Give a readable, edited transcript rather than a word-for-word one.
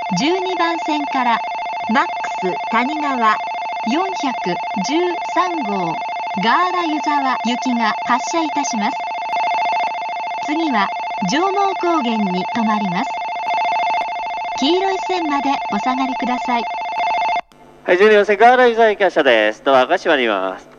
12番線からマックス谷川413号ガーラ湯沢行きが発車いたします。次は上毛高原に停まります。黄色い線までお下がりください。 はい、12番線ガーラ湯沢行き発車です。ドアが閉まります。